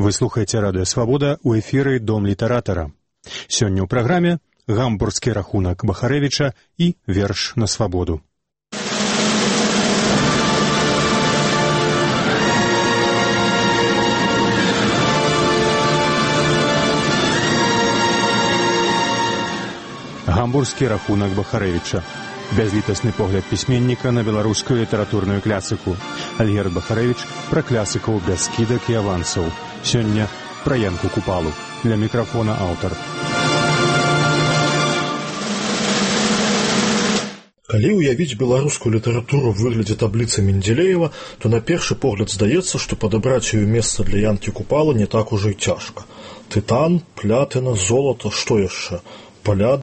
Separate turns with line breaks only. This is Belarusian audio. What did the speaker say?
Вы слухаеце радыё Свабода, у эфіры Дом літаратара. Сёння ў праграме гамбургскі рахунак Бахарэвіча і верш на свабоду. Гамбургскі рахунак Бахарэвіча. Бязлітасны погляд пісьменніка на беларускую літаратурную клясыку. Альгерд Бахарэвіч пра клясыкаў без скідак і авансаў. Сёння пра Янку Купалу. Для мікрафона аўтар.
Калі ўявіць беларускую літаратуру ў выглядзе табліцы Менделеева, то на першы погляд здаецца, што падабраць ёй месца для Янкі Купалы не так ужо і цяжка. Тытан, плятына, золата, што яшчэ? Паляда,